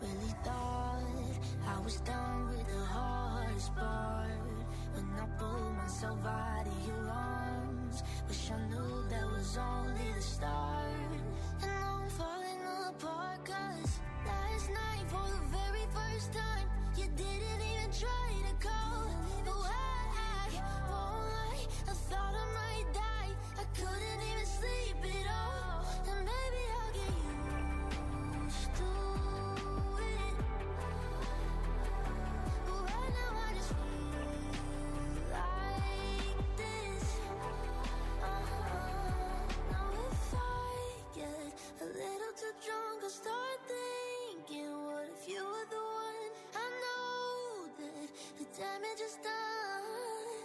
really thought I was done with the hardest part. When I pulled myself out of your arms, wish I knew that was only the start. And now I'm falling apart, 'cause last night for the very first time, you didn't even try to call. But I won't lie, I thought I might die. I couldn't even sleep at all. And maybe I'll get used to it. But right now I just feel like this. Now if I get a little too drunk, I'll start thinking, what if you were the one? I know that the damage is done.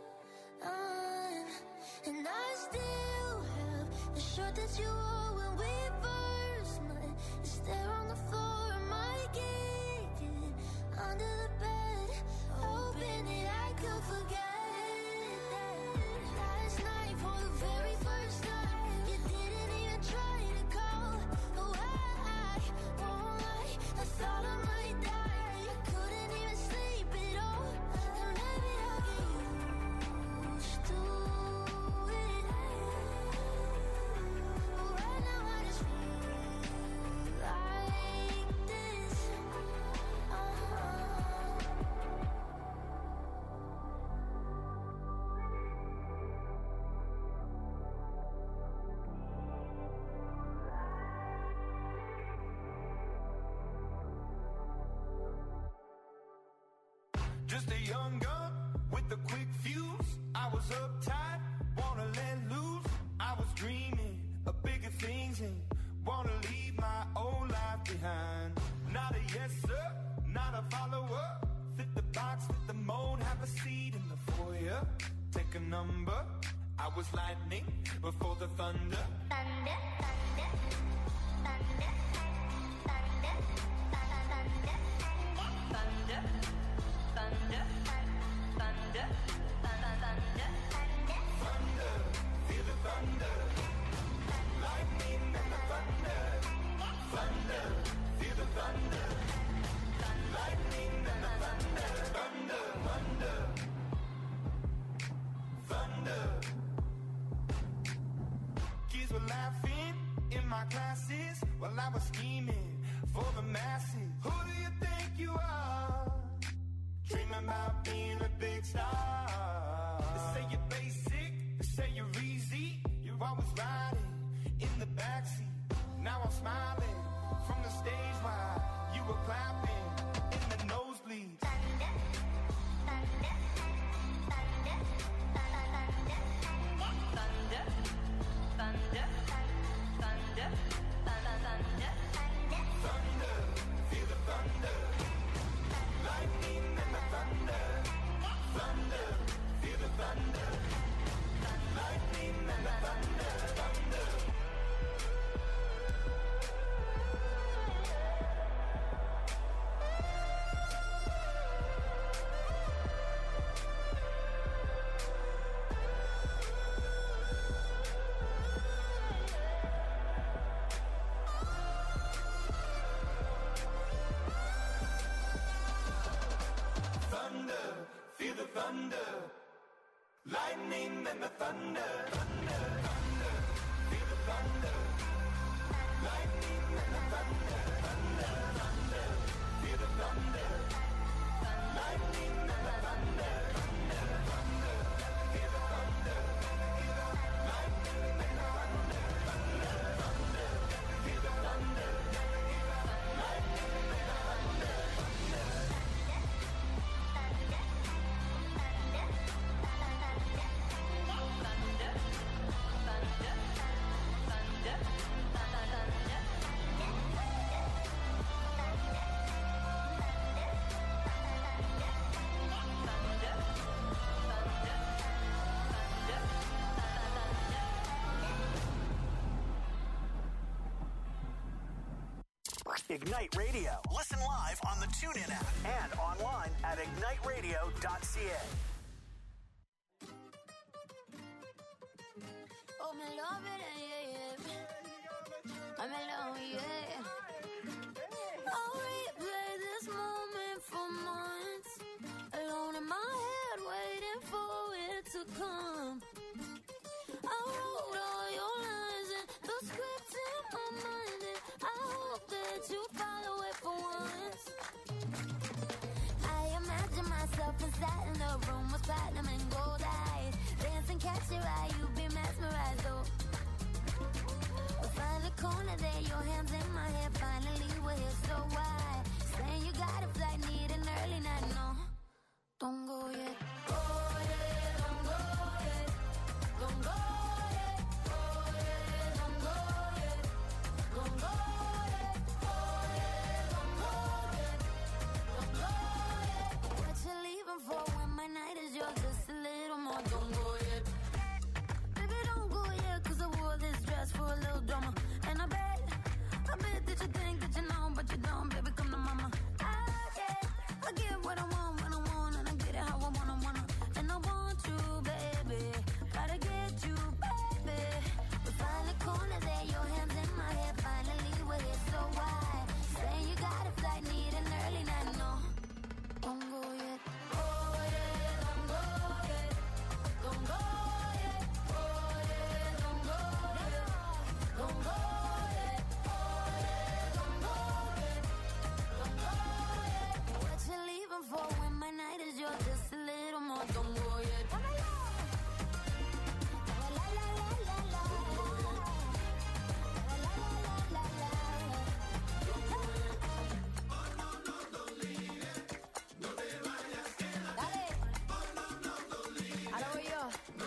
And I still have the shirt that you wore when we first met. It's there on the floor, I might kick it under the bed, hoping that I could forget that. Last night for the very first time, you didn't even try to call. Oh, I won't lie, I thought I might die. I couldn't even sleep at all. And maybe I'll get used to it. But right now I just feel like this. Just a young gun with a quick fuse. I was uptight, wanna let loose. I was dreaming of bigger things and wanna leave my old life behind. Not a yes sir, not a follower. Fit the box, fit the mold, have a seat in the foyer. Take a number. I was lightning before the thunder. Thunder, thunder, thunder, thunder, thunder, thunder, thunder, thunder, thunder, Thunder, feel the thunder. Lightning and the thunder. Thunder, feel the thunder. Lightning and the thunder. Thunder, thunder. Thunder. Kids were laughing in my classes while I was scheming for the masses. Who do you think you are? Dreaming about being a big star. They say you're basic, they say you're easy. You're always riding in the backseat. Now I'm smiling from the stage while you were clapping in the nosebleeds. thunder, thunder, thunder, thunder, thunder, thunder, thunder, Thunder, feel the thunder. Lightning and the thunder. Thunder, feel the thunder. Lightning and the thunder. Thunder. Thunder, feel the thunder. Lightning and the thunder. Thunder, thunder, feel the thunder. Lightning and the thunder. Thunder, thunder, feel the thunder. Lightning and the thunder. Thunder, thunder, feel the thunder. Lightning and the thunder. Thunder, thunder, feel the thunder. Lightning and the thunder. Ignite Radio. Listen live on the TuneIn app and online at igniteradio.ca. Oh, me love it, yeah, yeah. I'm alone, yeah. Oh, to follow it for once. I imagine myself inside in the room with platinum and gold eyes. Dance and catch your eye, you be mesmerized, oh. We'll find a corner there, your hands in my hair. Finally we're here, so why? Saying you got a flight, need an early night, no. Don't go yet. Oh yeah, don't go yet. Don't go yet. Oh yeah, don't go yet. Don't go yet. Oh yeah, don't go yet. Don't go yet. What you leaving for when my night is yours? Just a little more. Don't go yet. Baby, don't go yet, 'cause I wore this dress for a little drama. And I bet that you think that you know, but you don't. Baby, come to mama. I get what I want when I want, and I get it how I wanna. And I want you, baby. Gotta get you, baby. We find a corner there, your hands in my hair. Finally we're here, so why? Saying you got a flight, need an early night, no. Don't go yet. Oh yeah, don't go yet. Don't go yet. Oh yeah, don't go yet. Don't go yet. Oh yeah, don't go yet. Don't go yet. What you leaving for when my night is yours? Just a little more. Don't go yet. La la la la la la. La la la la la. Dale. Ahora voy yo.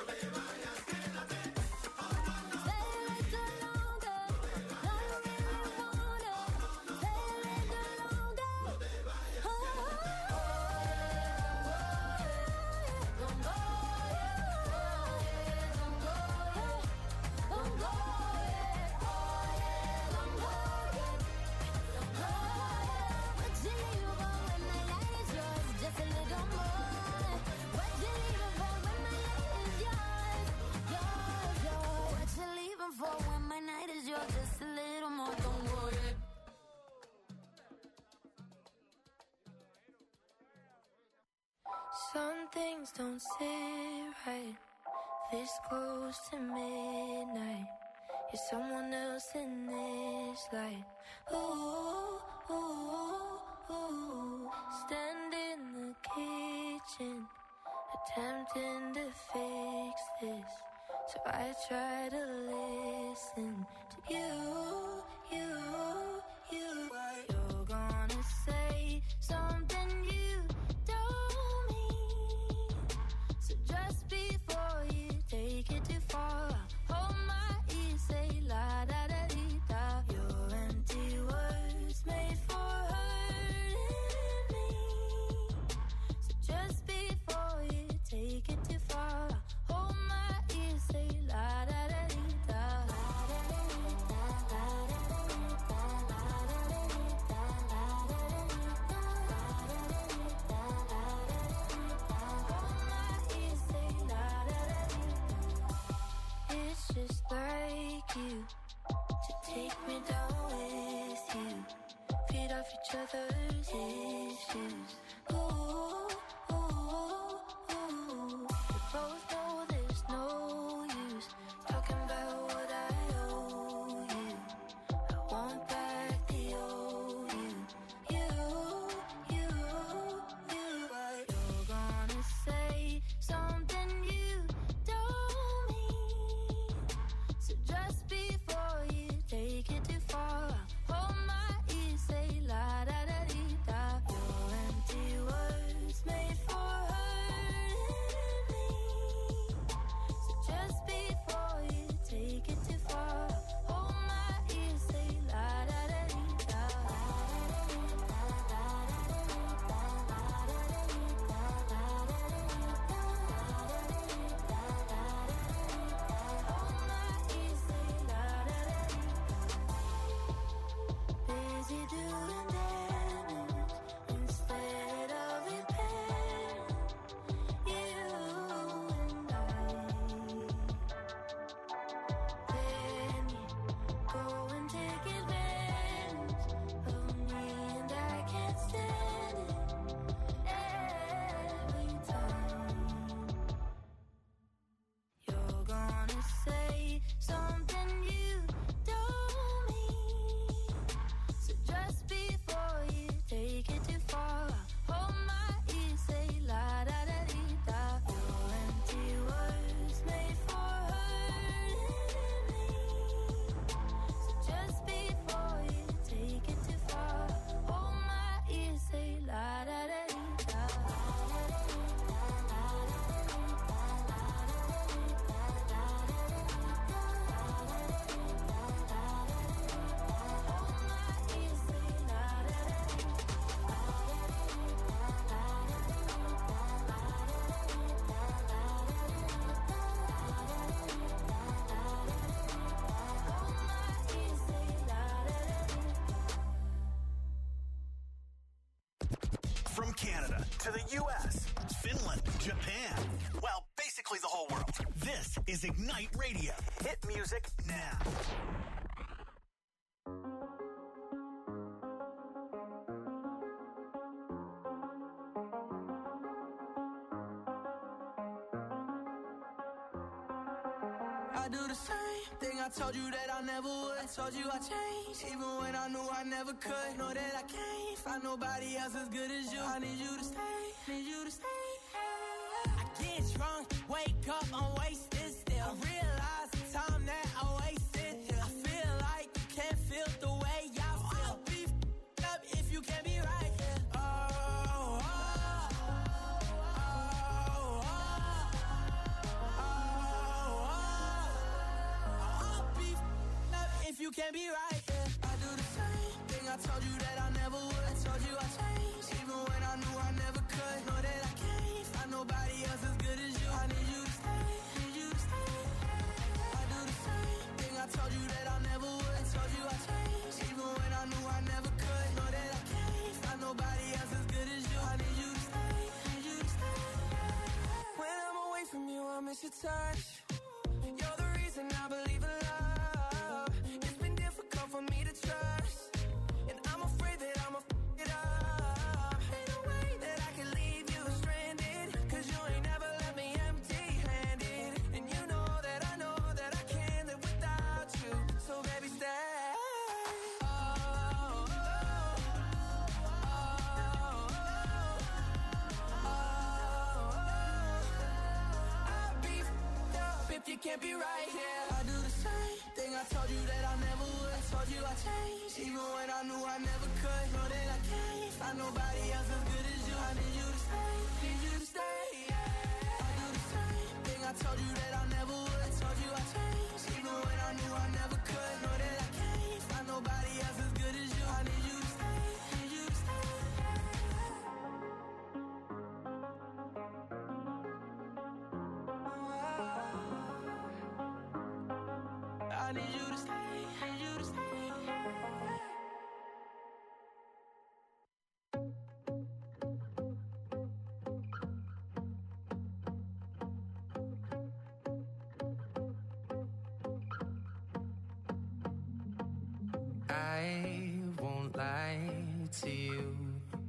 Stay a little longer. No, you really wanna. Stay a little longer. Oh, don't go yet. Don't go yet. Don't go yet. Oh yeah, don't go yet. Don't go yet. What you leaving for when my night is yours? Just a little more. What you leaving for when my night is yours? Yours, yours. What you leaving for when my night is yours? Just a little more. Don't go yet. Some things don't sit right. This close to midnight. You're someone else in this light. Ooh, ooh, ooh. Stand in the kitchen, attempting to fix this. So I try to listen to you. You're gonna say something you don't mean. So just before you take it too far, hold my ear, say la da da dee da. Your empty words made for hurting me. So just before you take it too far, hold my ear, say la da da dee da. It's just like you to take me down with you, feed off each other's issues. Ooh, ooh, ooh. We both know there's no use talking about what I owe you. I want back the old you. You're gonna say something you don't mean. So just before you take it too far, hold my ear, say la da da dee da. Your empty Canada to the U.S., Finland, Japan. Well, basically the whole world. This is Ignite Radio. Hit music now. I do the same thing I told you that I never would. I told you I changed, even when I knew I never could. Know that I can't find nobody else as good as you. I need you to stay, need you to stay. I get drunk, wake up, I'm wasted still. I realize the time that I wasted here. I feel like you can't feel the way I feel. I'll be f***ed up if you can't be right here. If you can't be right, yeah. I do the same thing I told you that I never would. I told you I changed, even when I knew I never could. Know that I can't find nobody else as good as you. I need you to stay, need you to stay. I do the same thing I told you that I never would. I told you I changed, even when I knew I never could. Know that I can't find nobody else as good as you. I need you to stay, need you to stay. When I'm away from you, I miss your touch. You're the reason I believe in love. For me to trust, and I'm afraid that I'ma f*** it up. Ain't no way that I can leave you stranded, cause you ain't never left me empty-handed. And you know that I can't live without you. So baby, stay. I'll be f***ed up if you can't be right here. I do the same thing I told you that I never would. I told you I changed, even when I knew I never could. Know that I can't find nobody else as good as you. I need you to stay, need you to stay. I do the same thing I told you that I never would. I told you I changed, even when I knew I never could. Know that I can't find nobody else as good as you. I need you to stay, need you to stay. I need you to stay, need you to stay. I won't lie to you.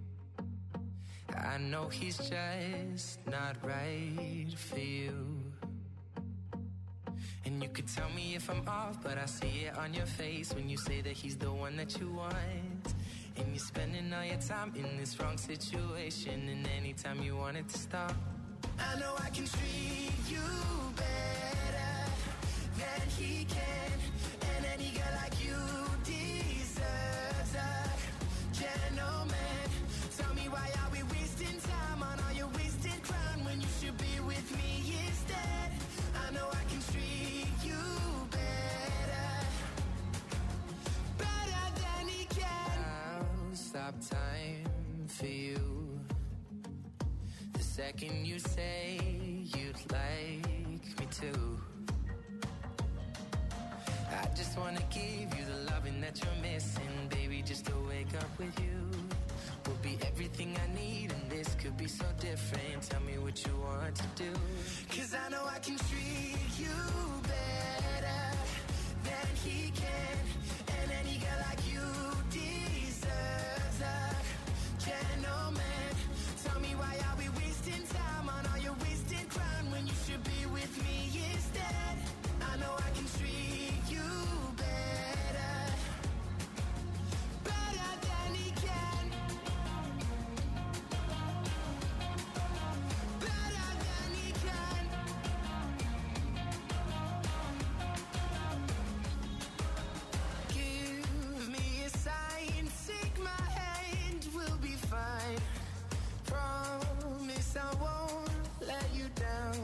I know he's just not right for you. And you could tell me if I'm off, but I see it on your face when you say that he's the one that you want. And you're spending all your time in this wrong situation, and anytime you want it to stop, I know I can treat you better than he can. And any girl like you deserves a gentleman. Tell me, why are we wasting time on all your wasted crown when you should be with me instead? I know I can treat you better, better than he can. I'll stop time for you the second you say you'd like me to. I just wanna give you the loving that you're missing, baby. Just to wake up with you will be everything I need, and this could be so different. Tell me what you want to do, cause I know I can treat you better than he can. And any girl like you deserves a gentleman. Tell me, why are we wasting time on all your wasted crown when you should be with me instead? I know I can treat you better, better than he can, better than he can. Give me a sign, take my hand, we'll be fine. Promise I won't let you down.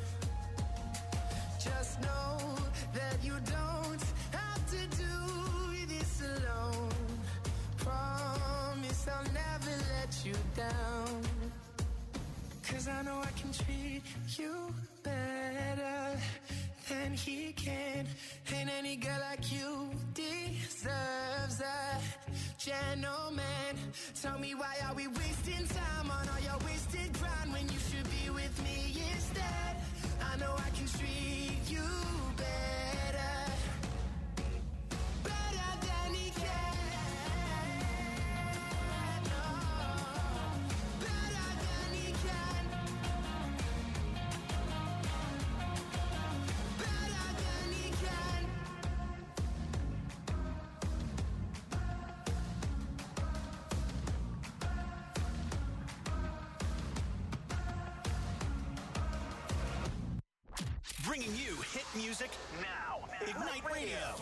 Just know that you don't have to do this alone. Promise I'll never let you down. Cause I know I can treat you better than he can. And any girl like you deserves a gentleman. Tell me, why are we wasting time on when you should be with me instead. I know I can treat you better, better than he can. Oh, better than he can. Better than he can. Bringing you hit music now. Ignite Radio.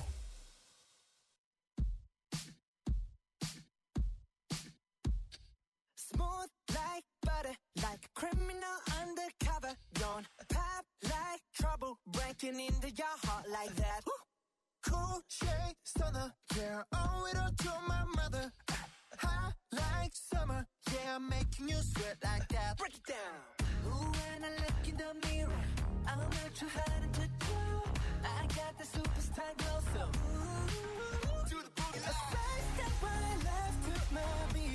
Smooth like butter, like a criminal undercover. Don't pop like trouble, breaking into your heart like that. Cool shade stunner, yeah, owe it all to my mother. Hot like summer, yeah, I'm making you sweat like that. Break it down. Ooh, when I look in the mirror, I'm not too hard to do. I got the superstar glow, so ooh, do the boogie. A side step right left to my beat.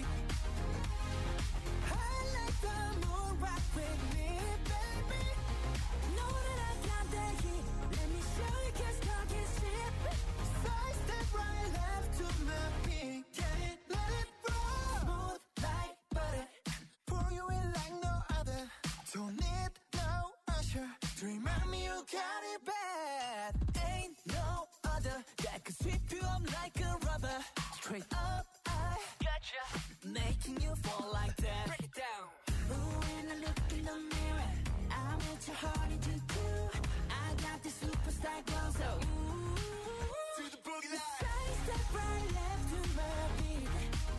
I like the moon rock with me, baby. Know that I got that heat. Let me show you, 'cause talk is cheap. Side step right left to my beat. Get it, let it roll. Smooth like butter, pour you in like no other. Don't need no usher to remind me you got it bad. Ain't no other that could sweep you up like a rubber. Straight up, I gotcha, making you fall like that. Break it down. Ooh, when I look in the mirror, I'm at your heart into two. I got the superstar glow, so ooh, to the boogie line. Side step right left to my beat.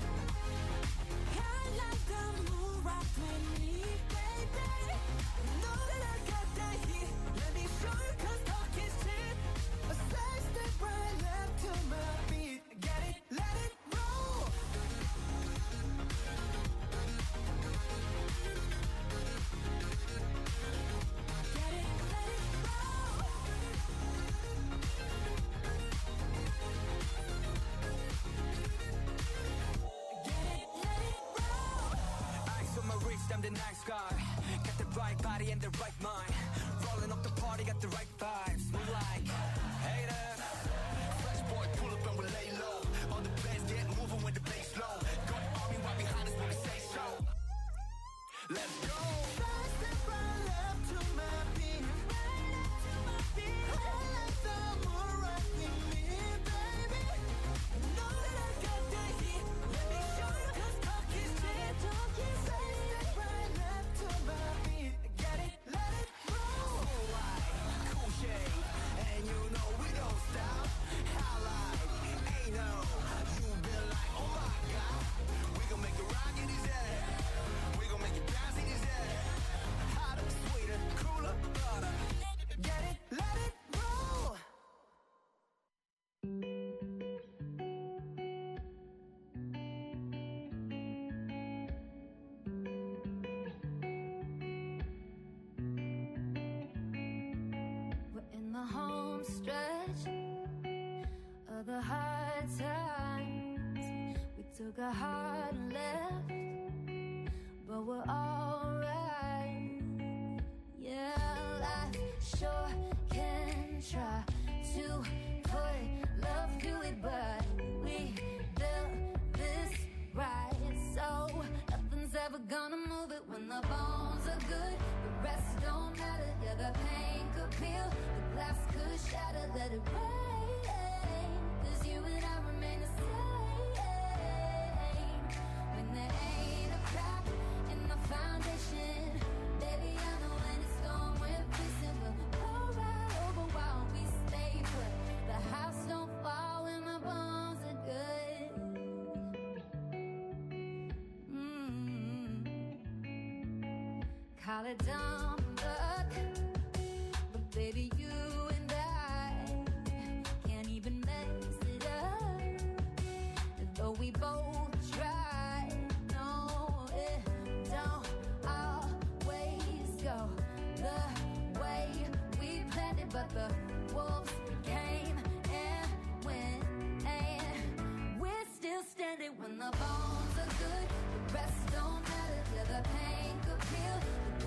I like the moon rock with me, baby. Know that I got that heat. Let me show you, 'cause talk is cheap. A side step right left to my beat. Get it, let it roll. Get it, let it roll. Get it, let it roll. Eyes on my wrist, I'm the nice guy. Got the right body and the right mind. Rolling up the party, got the right vibes. Move like haters. Fresh boy, pull up and we lay low. All the bands get moving when the bass low. Got the army right behind us when we say so. Let's go. Side step right left to my beat. Right left to my beat. I like the moon rock with me, baby. Know that I got that heat. Let me show you, 'cause talk is cheap. Side step right left to my beat. Get it, let it roll. Cool shade, and you know we don't stop. Highlight, ain't no. You been like, oh my God. We gon' make it rock in his head. We gon' make it bounce in his head. Hotter, sweeter, cooler, butter. Get it, let it roll. We're in the home stretch of the hard times. We took a hard left, but we're alright. Yeah, life sure can try to put love through it, but we built this right, so nothing's ever gonna move it. When the bones are good, the rest don't matter. Yeah, the pain could peel, the glass could shatter. Let it rain, 'cause you and I remain the same. When there ain't a crack in the foundation, baby, I know when it's gone, we're fixing. We'll go right over while we stay put. The house don't fall when the bones are good. Call it dumb luck, but baby, you and I can't even mess it up. Though we both try, no, it don't always go the way we planned it. But the wolves came and went, and we're still standing. When the bones are good, the rest don't matter. Yeah, the pain could peel, the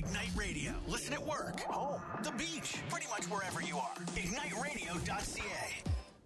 Ignite Radio. Listen at work, home, the beach, pretty much wherever you are. IgniteRadio.ca.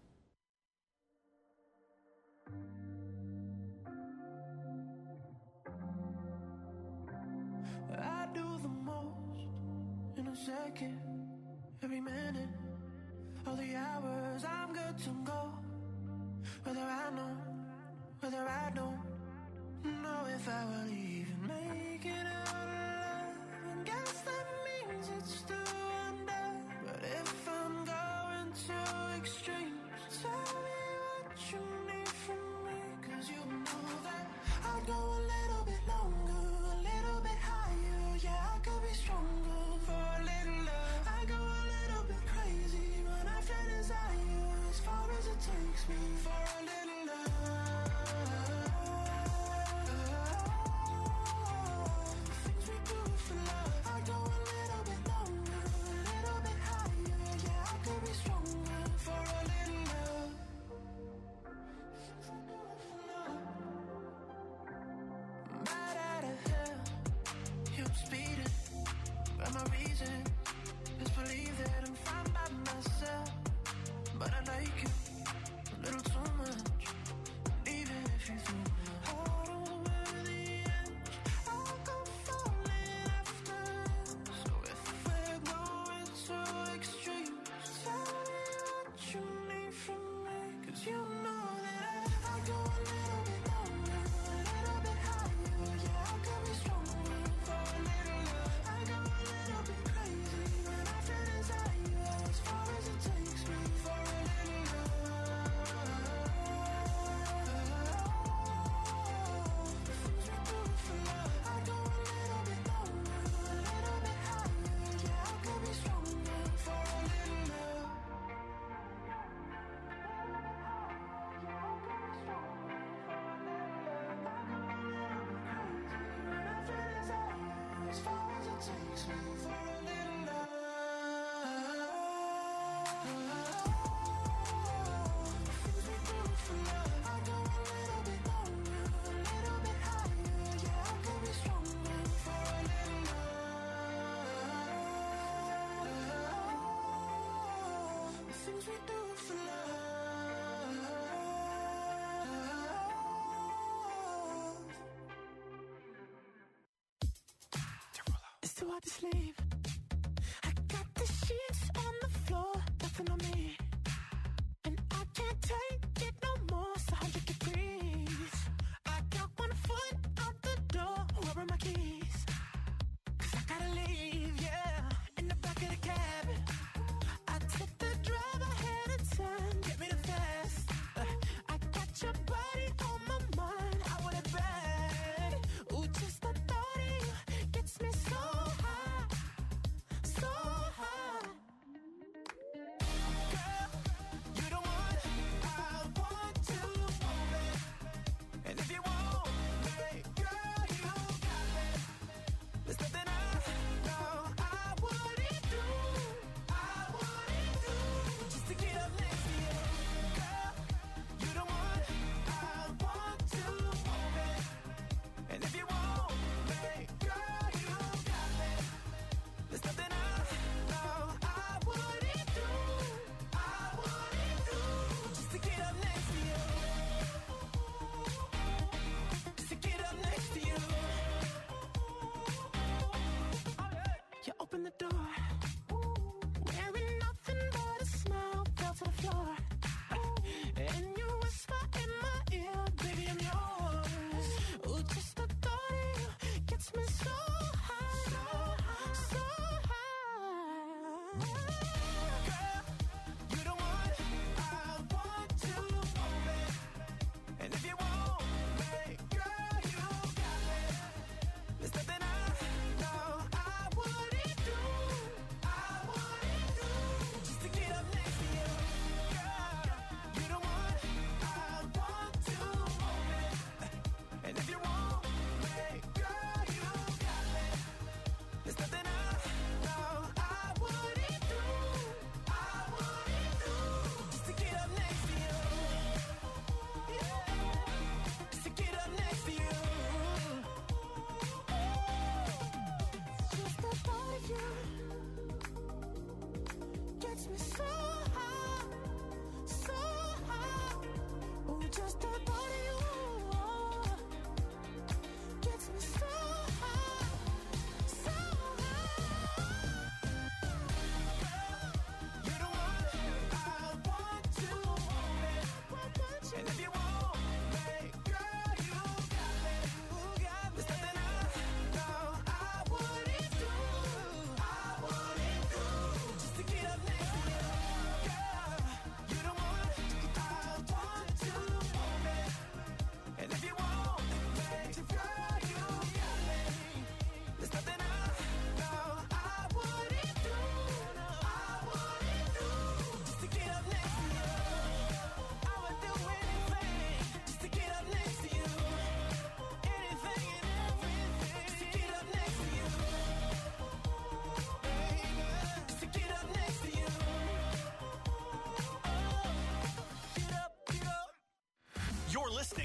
I do the most in a second, every minute, all the hours I'm good to go. Whether I know, whether I don't know if I will even make it out alive. And guess that means it's still under. But if I'm going to extremes, tell me what you need from me. Cause you know that I'd go a little bit longer, a little bit higher. Yeah, I could be stronger for a little love. I go a little bit crazy when I feel desire, as far as it takes me for a little love. Things we do for love. I go a little bit longer, a little bit higher. Yeah, I could be stronger for a little love. Things we do for love. Right out of hell, you're speeding. But my reason is believe that I'm fine by myself. But I like you a little too much. Even if you threw my heart over the edge, I'll go falling after. So if we're going to extremes, tell me what you need from me. Cause you know that I go a little bit longer, a little bit higher. Yeah, I could be stronger for a little love. I go a little bit crazy when I feel desire, as far as it takes me for a little love. The things we do for love. I go a little bit longer, a little bit higher. Yeah, I could be stronger for a little love. As far as it takes me for a little love. Things we do for love. I go a little bit longer, a little bit higher. Yeah, I could be stronger for a little love. The things we do for love. It's too hard to sleep. I got the sheets on the floor, nothing on me. And I can't take it no more, it's 100 degrees. I got 1 foot out the door, where are my keys? Cause I gotta leave, yeah, in the back of the cab. I took the drive ahead of time, get me the fast. I got your body on my mind, I want it bad. Ooh, just the thought of you gets me so high.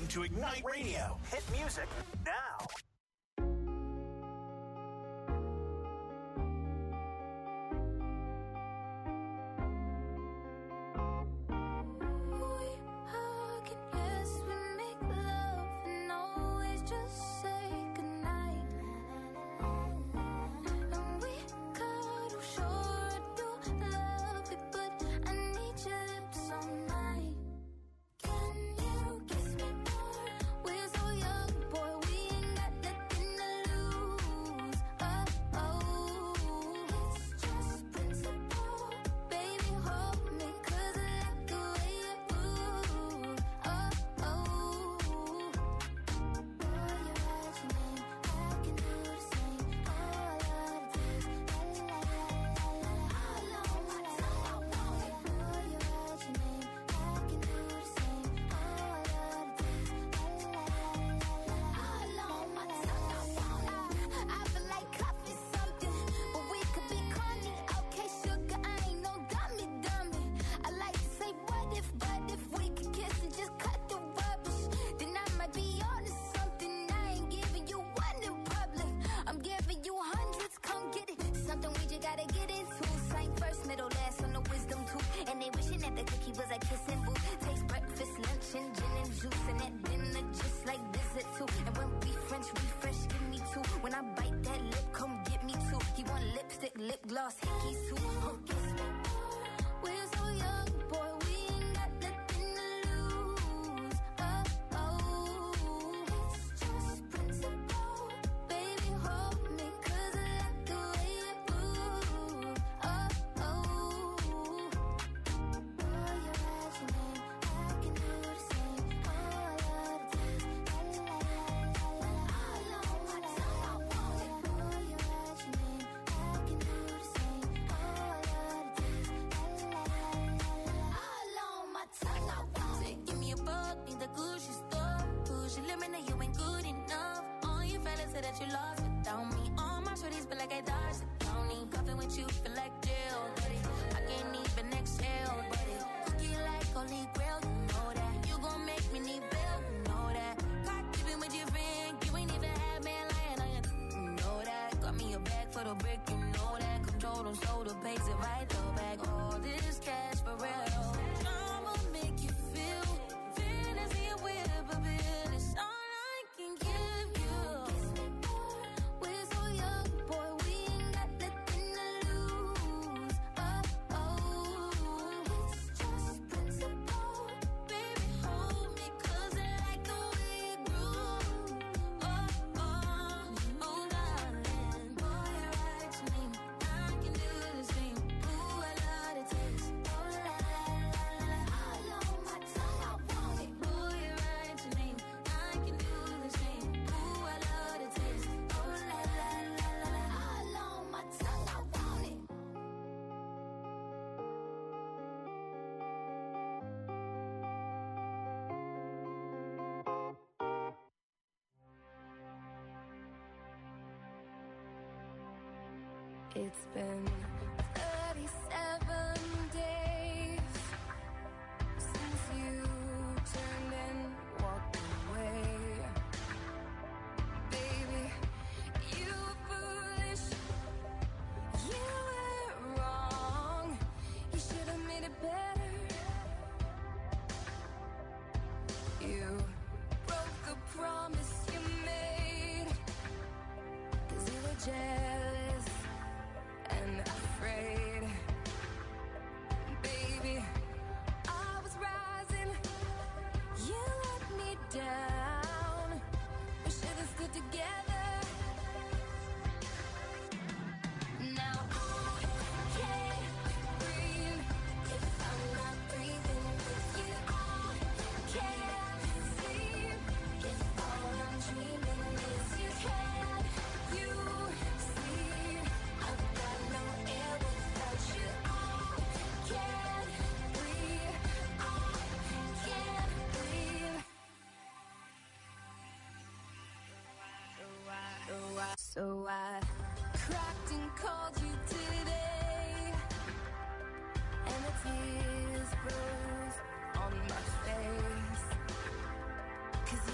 to Ignite Radio. Hit music now. It's been 37 days since you turned and walked away. Baby, you were foolish. You were wrong. You should have made it better. You broke the promise you made, 'cause you were jealous and afraid. Baby, I was rising, you let me down. We should have stood together. Now I can't breathe if I'm not breathing with you. I can't sleep if all I'm dreaming is you. Can you see I've got no air without you? I can't breathe. I can't breathe. So I cracked and called you today, and the tears froze on my face. 'Cause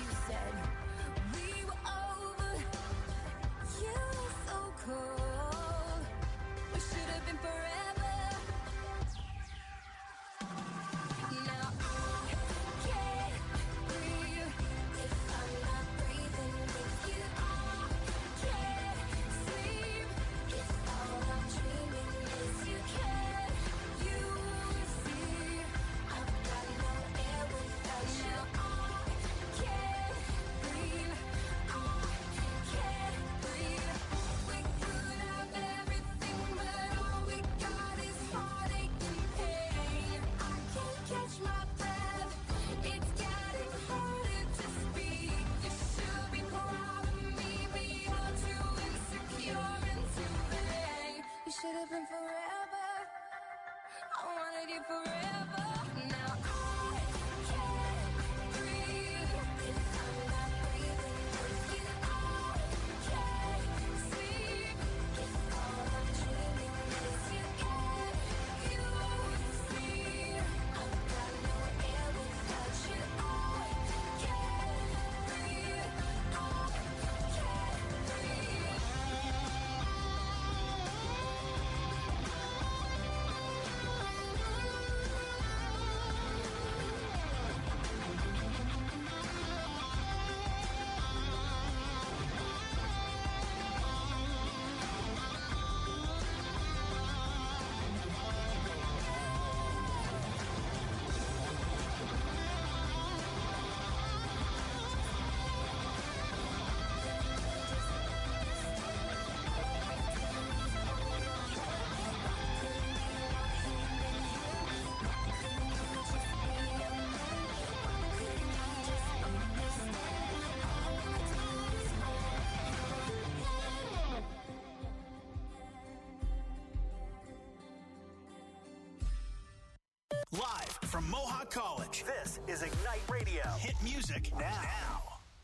college. This is Ignite Radio. Hit music now.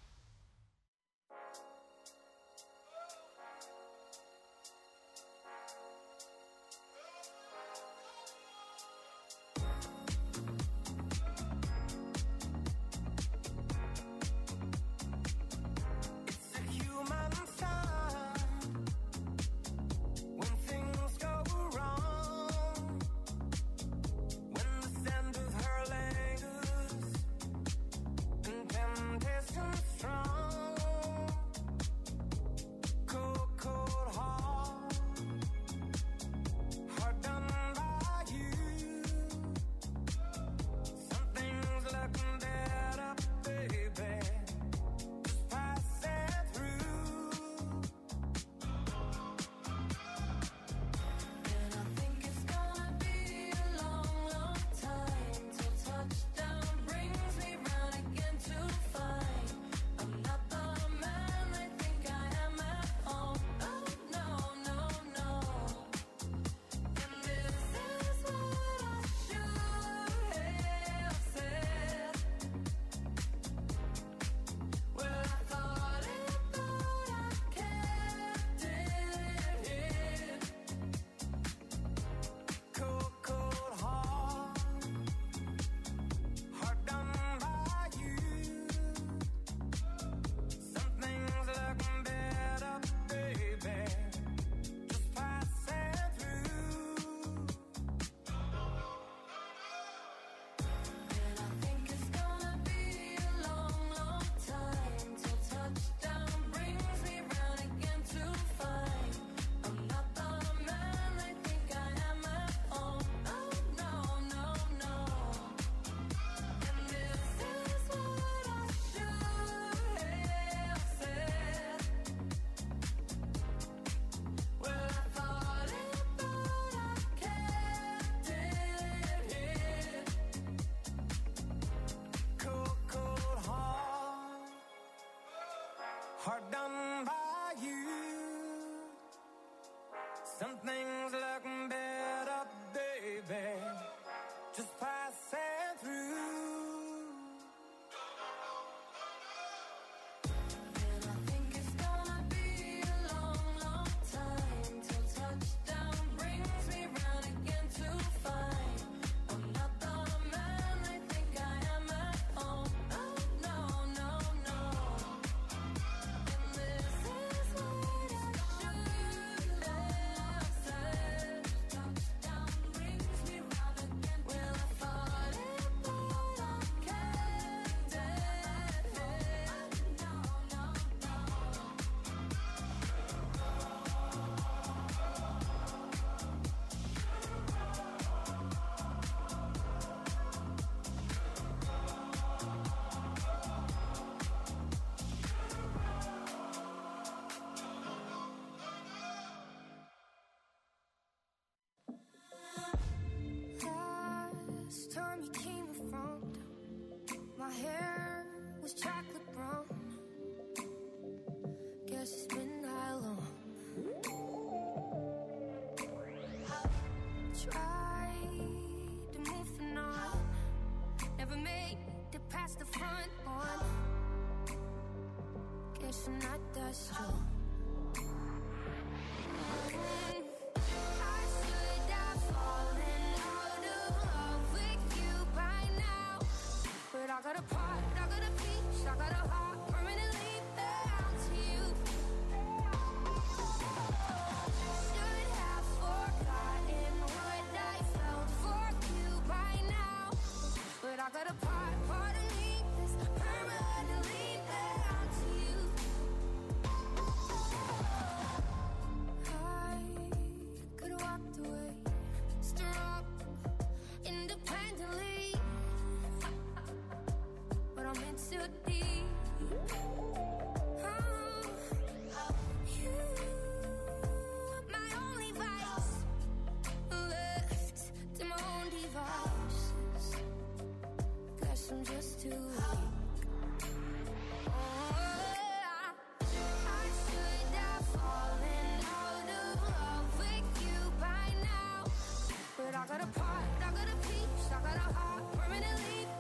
Hard done by you. Some things look better, baby, just passing through. And I think it's gonna be a long, long time till touchdown brings me round again to find I'm not the man I think I am at home. Oh, no, no, no. And this is what I should have said. Touchdown brings me round again. Well, I thought it, but I kept it. No, no, no. Last time you came around, my hair was chocolate brown. Guess it's been that long. Tried to move the knot, never made it past the front one. Guess I'm not that strong. I should have fallen out of love with you by now. But I got a part, I got a piece, I got a heart permanently bound to you. Should have forgotten what I felt for you by now. But I got a part of me that's permanently bound to you. I could have walked away, strong, independently, but I'm in too deep. You, my only vice, left to my own devices. Guess I'm just too weak. I should have fallen out of love with you by now. But I got a part, I got a piece, I got a heart permanently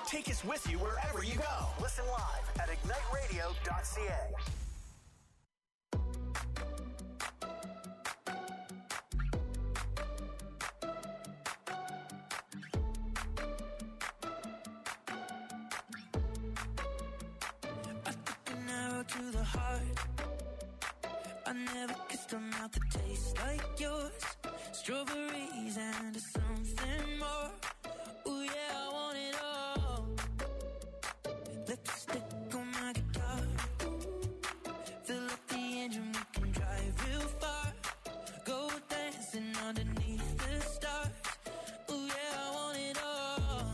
Take us with you wherever you go. Listen live at igniteradio.ca. To the heart, I never kissed a mouth that tastes like yours. Strawberries and something more. Ooh yeah, I want it all. Lipstick on my guitar. Fill up the engine, we can drive real far. Go dancing underneath the stars. Ooh yeah, I want it all.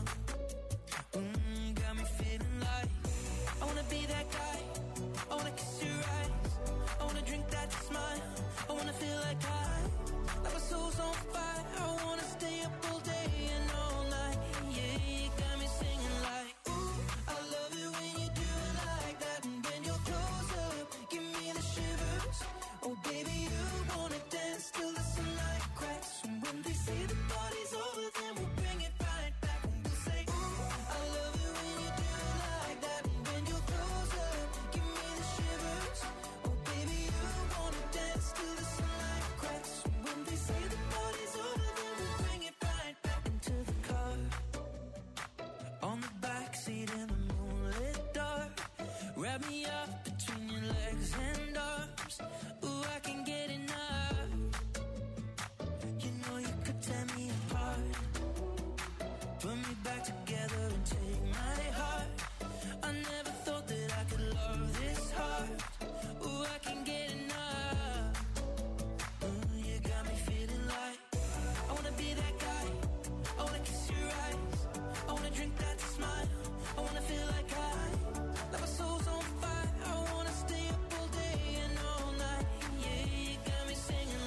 Got me feeling like I wanna be that guy. I wanna kiss your eyes. I wanna drink that smile. I wanna feel like like my soul's on fire. I wanna stay up all day and all night. Yeah, you got me singing like, ooh, I love it when you do it like that. And when you're close up, give me the shivers. Oh baby, you wanna dance till the sunlight cracks. And when they say the party's over, then we'll bring it right back. And we'll say, ooh, I love it when you do it like that. And when you're close up, give me the shivers. Oh baby, you wanna dance till the sunlight cracks. And when they say the party's over, then we'll bring it right back into the car. On the backseat in the moonlit dark. Wrap me up between your legs and arms. Ooh, I can get enough. You know you could tear me apart. Put me back together and take my heart. I never thought that I could love this hard. Ooh, I can get enough. You got me feeling like I wanna be that guy. I wanna kiss your eyes. I wanna drink that smile. I wanna feel like like my soul's on fire. I wanna stay up all day and all night. Yeah, you got me singing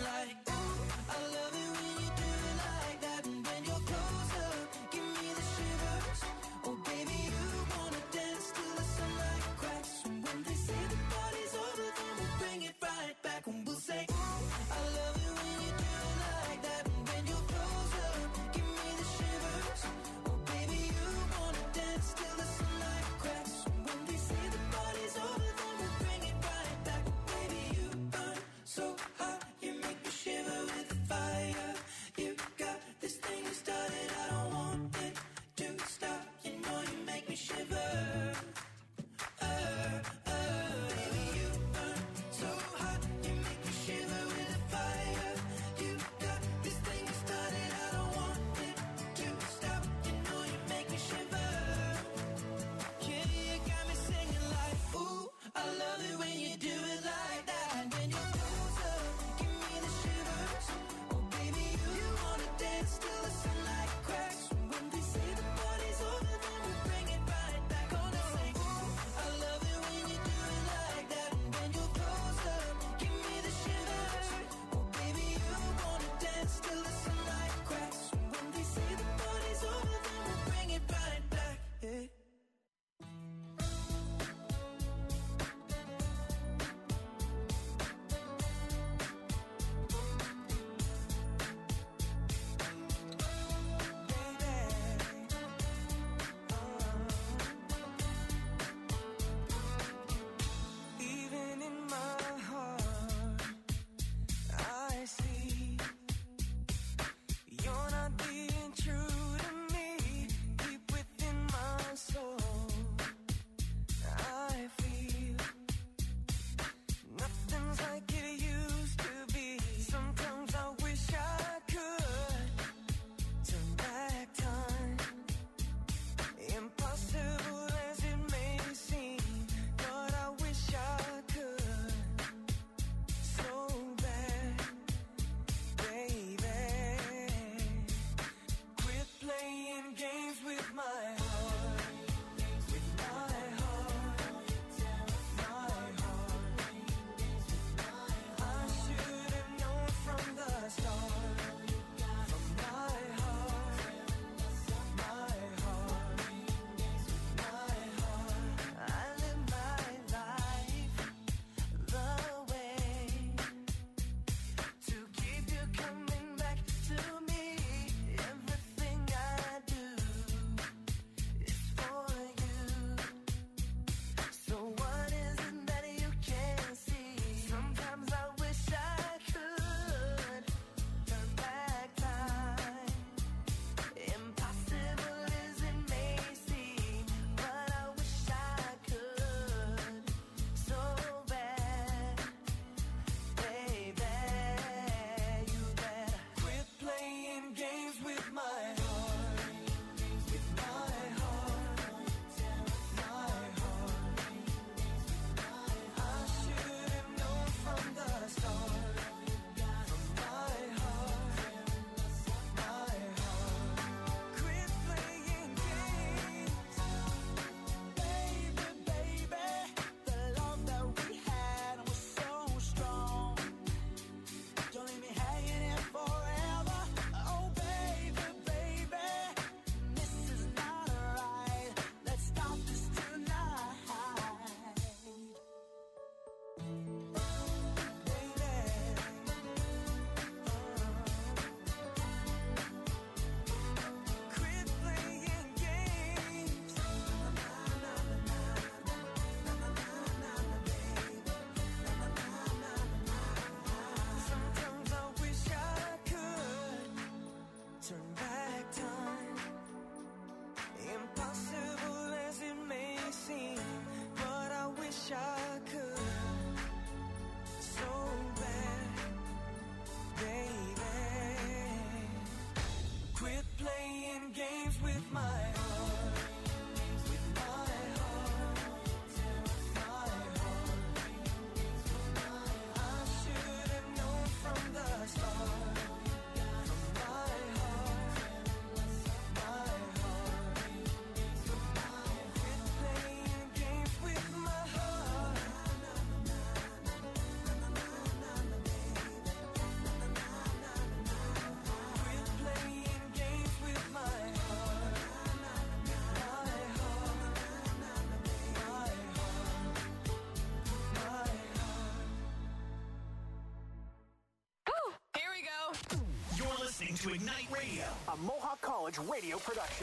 to Ignite Radio, a Mohawk College radio production.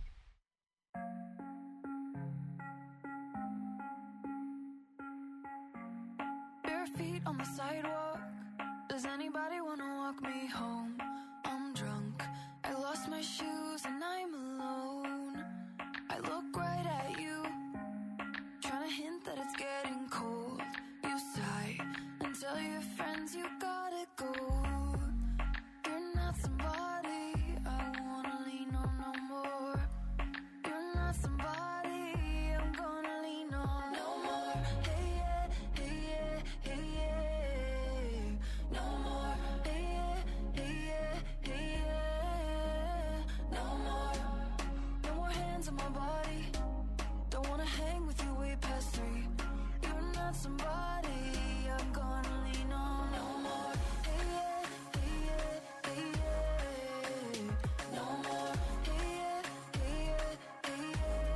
Bare feet on the sidewalk. Does anybody want to walk me home? I'm drunk. I lost my shoes and I'm alone. I look right at you, trying to hint that it's getting cold. You sigh and tell your friends you gotta go. You're not somebody I wanna lean on no more. You're not somebody I'm gonna lean on no more. Hey yeah, hey yeah, hey yeah. No more. Hey yeah, hey yeah, hey yeah. No more. No more hands on my body. Don't wanna hang with you way past 3. You're not somebody I'm gonna lean on no more. Hey yeah, hey yeah, hey yeah. No more. Hey yeah, hey yeah, hey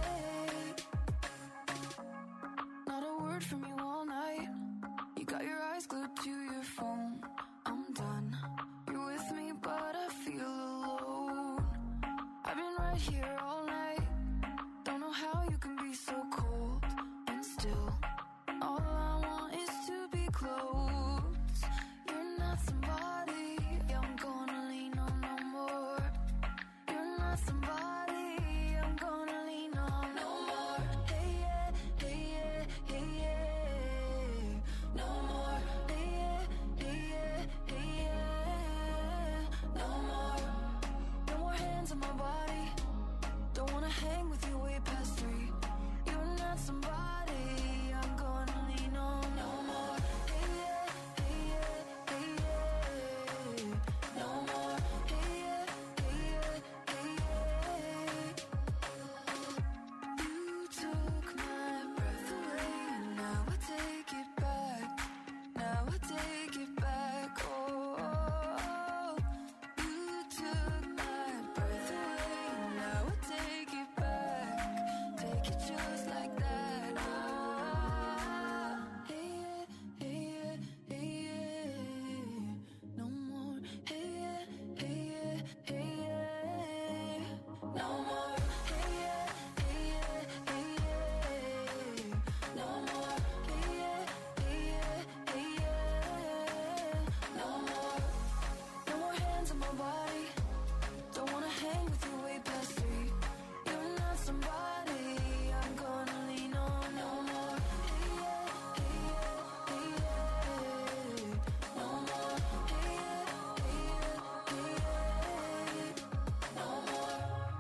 yeah. Not a word from you all night. You got your eyes glued to your phone. I'm done. You're with me, but I feel alone. I've been right here all night. Don't know how you can be so cold and still. All I want is to be close. You're not somebody I'm gonna lean on no more. You're not somebody I'm gonna lean on no more. Hey yeah, hey yeah, hey yeah. No more. Hey yeah, hey yeah, hey yeah. No more. No more hands on my body. Don't wanna hang with you way past 3. You're not somebody I'm gonna lean on no more. Hey yeah, hey yeah, hey yeah. No more. Hey yeah, hey yeah, hey yeah. You took my breath away, and now I take it back. Now I take it back. Oh, you took my breath away, and now I take it back. Take it just like that. Ah, hey yeah, hey yeah, hey yeah. No more. Hey yeah, hey yeah, hey yeah. No more. Hey yeah, hey yeah, hey yeah. No more. Hey yeah, hey yeah, hey yeah. No more. No more hands on my body. Don't wanna hang with you way past 3. You're not somebody I'm gonna lean on no more. Hey yeah, hey yeah, hey yeah. No more. Hey yeah, hey yeah, hey yeah. No more.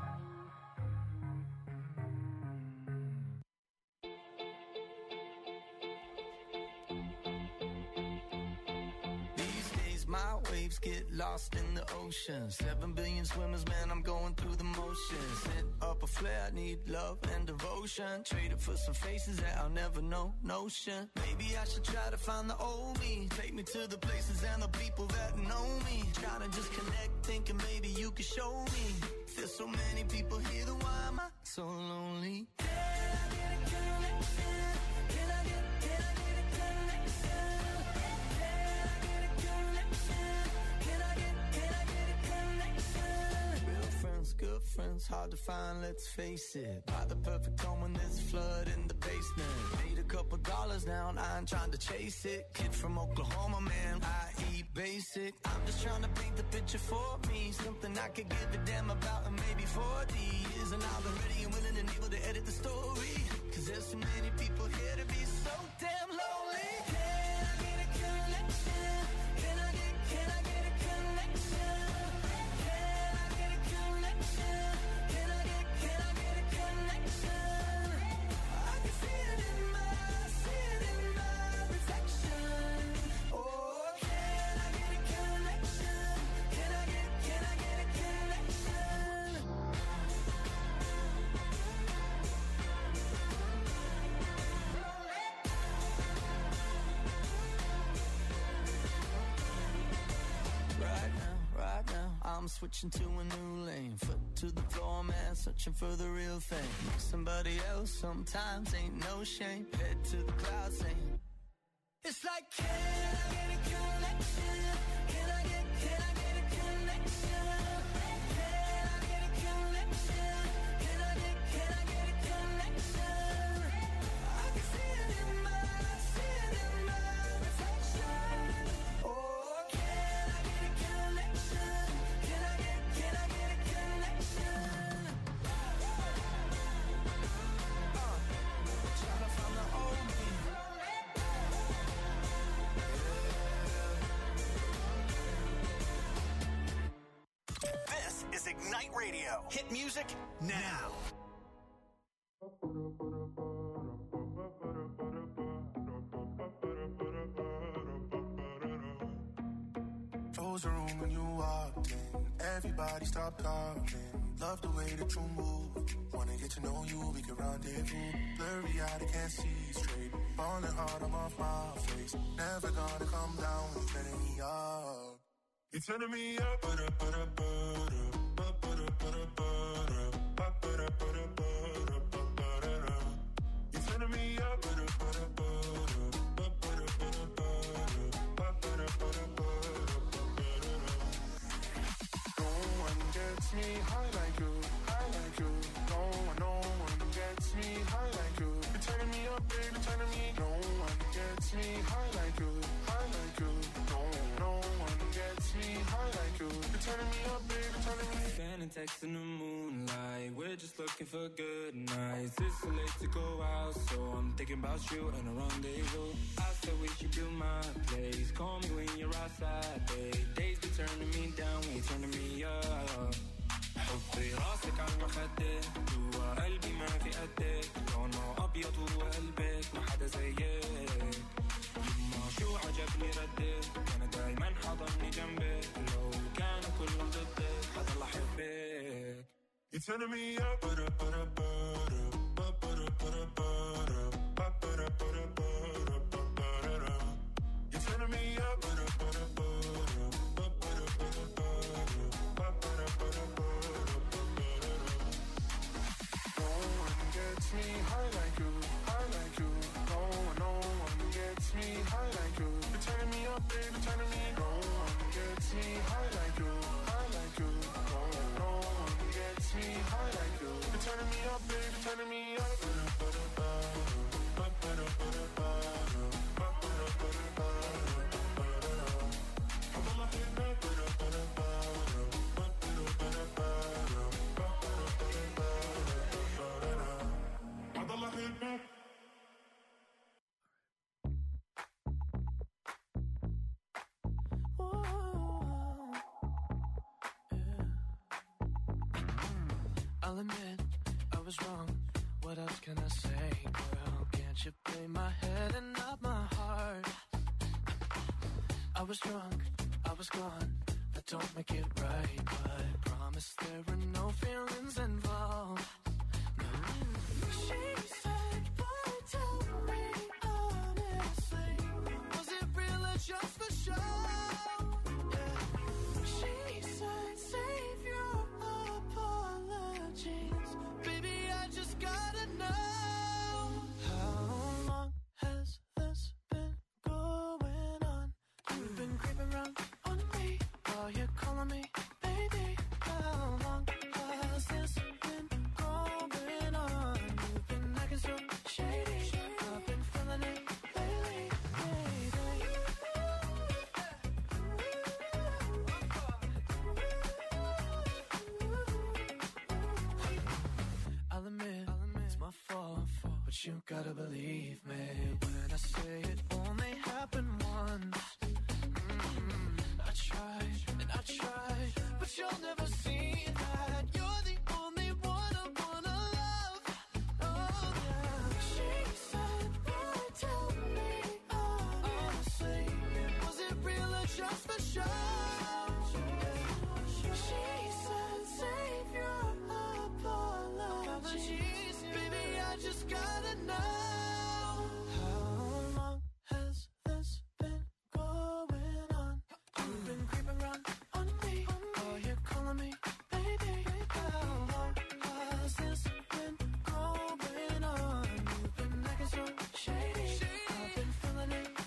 These days my waves get lost in the ocean. 7 billion swimmers, man, I'm going through the motions. Set up a flare, need love and devotion. Trade it for some faces that I'll never know, notion. Maybe I should try to find the old me. Take me to the places and the people that know me. Try to just connect, thinking maybe you could show me. There's so many people here, then why am I so lonely? Can I get a connection? Can I get a connection? Can I get a connection? Can I get a connection? Real friends, good friends, hard to find, let's face it. Buy the perfect home when there's a flood in the basement. Made a couple dollars now, I ain't trying to chase it. Kid from Oklahoma, man, I eat basic. I'm just trying to paint the picture for me. Something I could give a damn about in maybe 40 years. And I'll be ready and willing and able to edit the story. Cause there's so many people here to be so damn lonely. Can I get a connection? Can I get a connection? Can I get a connection? Can I get a connection? I can see it in my reflection. Oh, can I get a connection? Can I get a connection? Right now, I'm switching to a new lane. Foot to the floor, man, searching for the real thing. Somebody else sometimes ain't no shame. Head to the clouds saying, it's like, can I get a connection? Can I get a connection? Radio. Hit music now. Close the room when you walked in. Everybody stop talking. Love the way that you move. Wanna get to know you, we can rendezvous. Blurry eyed, I can't see straight. Falling hard, I'm off my face. Never gonna come down when you're turning me up. You're turning me up, you're turning me up, no one gets me high like you, high like you. No one gets me high like you. You're turning me up, baby, turning me. No one gets me high like you, high like you. No one gets me high like you. You're turning me up, baby, turning me. Sending texts in the moonlight. We're just looking for good nights. It's so late to go out, so I'm thinking about you and a rendezvous. I said we should do my place. Call me when you're outside, babe. Days be turning me down, when you're turning me up. حطي راسك على المخدة جوا قلبي ما في قدك لونه أبيض وقلبك ما حدا زيك يما شو عجبني ردك أنا دايما حضني جنبك لو كانوا كلهم ضدك حضل أحبك. You're turning me up, you're turning me up, me high like you, high like you. No one gets me high like you. You're turning me up, baby, turning me. No one gets me high like you, high like you. No one gets me high like you. You're turning me up, baby, turning me up. I'll admit I was wrong. What else can I say, girl? Can't you play my head and not my heart? I was drunk, I was gone. That don't make it right, but promise there were no feelings involved. No. She said, boy, tell me honestly, was it real or just for show? Yeah. She said, save your apologies, baby, I just gotta know. How long has this been going on? You've been creeping around on me while you're calling me baby. How long has this been going on? You've been acting so shady. I've been feeling it lately, baby. I'll admit it's my fault, but you gotta believe me when I say it